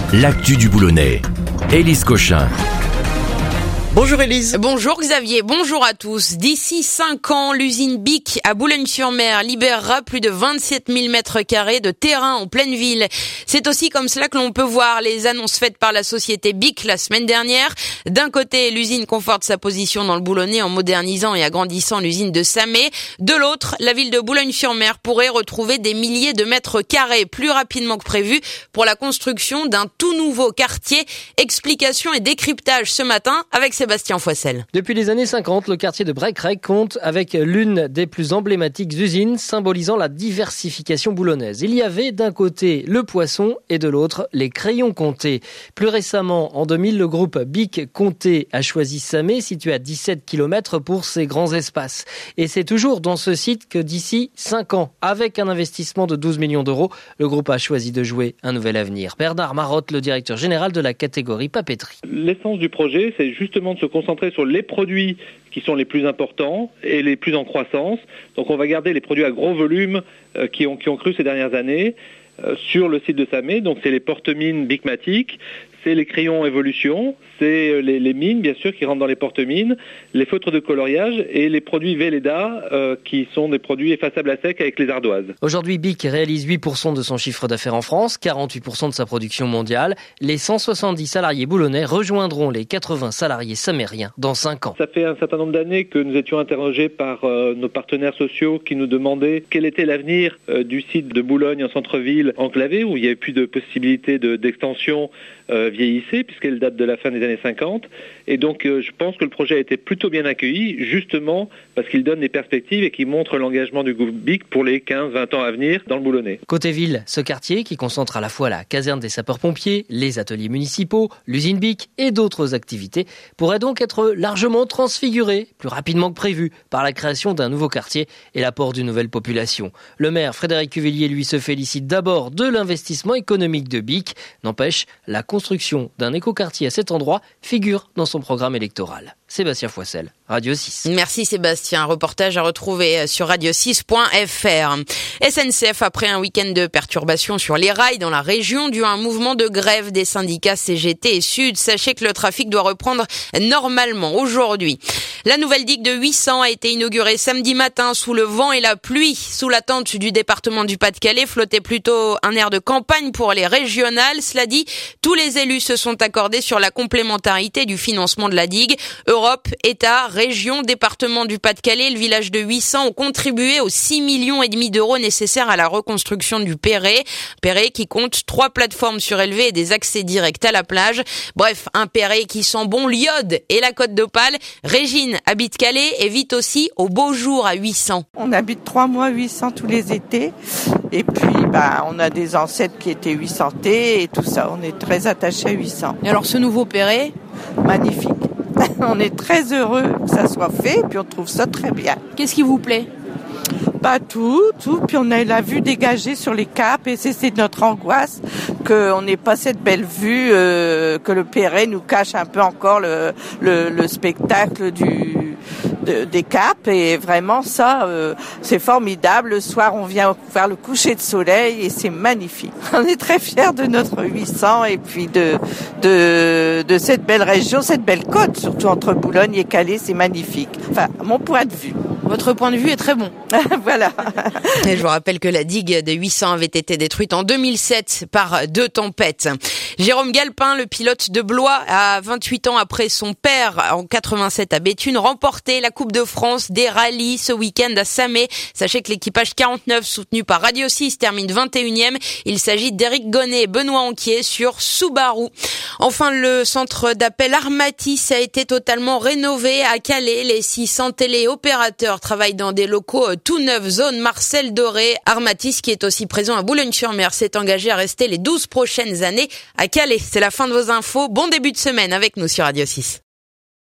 l'actu du Boulonnais. Élise Cochin. Bonjour Élise. Bonjour Xavier, bonjour à tous. D'ici 5 ans, l'usine BIC à Boulogne-sur-Mer libérera plus de 27 000 mètres carrés de terrain en pleine ville. C'est aussi comme cela que l'on peut voir les annonces faites par la société BIC la semaine dernière. D'un côté, l'usine conforte sa position dans le Boulonnais en modernisant et agrandissant l'usine de Samé. De l'autre, la ville de Boulogne-sur-Mer pourrait retrouver des milliers de mètres carrés plus rapidement que prévu pour la construction d'un tout nouveau quartier. Explication et décryptage ce matin avec Sébastien Foissel. Depuis les années 50, le quartier de Brecqhec compte avec l'une des plus emblématiques usines symbolisant la diversification boulonnaise. Il y avait d'un côté le poisson et de l'autre les crayons Comté. Plus récemment, en 2000, le groupe BIC Comté a choisi Samé, situé à 17 km pour ses grands espaces. Et c'est toujours dans ce site que d'ici 5 ans, avec un investissement de 12 millions d'euros, le groupe a choisi de jouer un nouvel avenir. Bernard Marotte, le directeur général de la catégorie papeterie. L'essence du projet, c'est justement de se concentrer sur les produits qui sont les plus importants et les plus en croissance. Donc on va garder les produits à gros volume qui ont cru ces dernières années sur le site de Samé. Donc c'est les porte-mines Bicmatic, c'est les crayons Evolution, c'est les mines bien sûr qui rentrent dans les porte-mines, les feutres de coloriage et les produits Velleda qui sont des produits effaçables à sec avec les ardoises. Aujourd'hui, BIC réalise 8% de son chiffre d'affaires en France, 48% de sa production mondiale. Les 170 salariés boulonnais rejoindront les 80 salariés samériens dans 5 ans. Ça fait un certain nombre d'années que nous étions interrogés par nos partenaires sociaux qui nous demandaient quel était l'avenir du site de Boulogne en centre-ville enclavé où il n'y avait plus de possibilité d'extension vieillissait puisqu'elle date de la fin des années 50 et donc je pense que le projet a été plutôt bien accueilli justement parce qu'il donne des perspectives et qu'il montre l'engagement du groupe BIC pour les 15-20 ans à venir dans le Boulonnais. Côté ville, ce quartier qui concentre à la fois la caserne des sapeurs-pompiers, les ateliers municipaux, l'usine BIC et d'autres activités pourrait donc être largement transfiguré plus rapidement que prévu par la création d'un nouveau quartier et l'apport d'une nouvelle population. Le maire Frédéric Cuvillier lui se félicite d'abord de l'investissement économique de BIC. N'empêche, la construction d'un écoquartier à cet endroit figure dans son programme électoral. Sébastien Foissel, Radio 6. Merci Sébastien. Reportage à retrouver sur radio6.fr. SNCF, après un week-end de perturbations sur les rails dans la région dû à un mouvement de grève des syndicats CGT et Sud. Sachez que le trafic doit reprendre normalement aujourd'hui. La nouvelle digue de 800 a été inaugurée samedi matin sous le vent et la pluie. Sous la tente du département du Pas-de-Calais flottait plutôt un air de campagne pour les régionales. Cela dit, tous les élus se sont accordés sur la complémentarité du financement de la digue. Europe, État, région, département du Pas-de-Calais, le village de 800 ont contribué aux 6,5 millions d'euros nécessaires à la reconstruction du Perret. Perret qui compte 3 plateformes surélevées et des accès directs à la plage. Bref, un Perret qui sent bon l'iode et la Côte d'Opale. Régine habite Calais et vit aussi au beau jour à 800. On habite 3 mois à 800 tous les étés. Et puis, on a des ancêtres qui étaient 800T et tout ça. On est très attachés à 800. Et alors ce nouveau Perret ? Magnifique. On est très heureux que ça soit fait, puis on trouve ça très bien. Qu'est-ce qui vous plaît ? Tout. Puis on a la vue dégagée sur les caps et c'est notre angoisse qu'on n'ait pas cette belle vue, que le Perret nous cache un peu encore le spectacle des caps et vraiment ça, c'est formidable. Le soir, on vient voir le coucher de soleil et c'est magnifique. On est très fiers de notre 800 et puis de cette belle région, cette belle côte, surtout entre Boulogne et Calais, c'est magnifique. Enfin, mon point de vue. Votre point de vue est très bon. Voilà. Et je vous rappelle que la digue de 800 avait été détruite en 2007 par 2 tempêtes. Jérôme Galpin, le pilote de Blois, à 28 ans après son père en 87 à Béthune, remporté la Coupe de France des rallyes ce week-end à Samé. Sachez que l'équipage 49 soutenu par Radio 6 termine 21e. Il s'agit d'Éric Gonnet et Benoît Anquier sur Subaru. Enfin, le centre d'appel Armatis a été totalement rénové à Calais. Les 600 téléopérateurs travaillent dans des locaux tout neufs, zone Marcel Doré. Armatis, qui est aussi présent à Boulogne-sur-Mer, s'est engagé à rester les 12 prochaines années à Calais. C'est la fin de vos infos. Bon début de semaine avec nous sur Radio 6.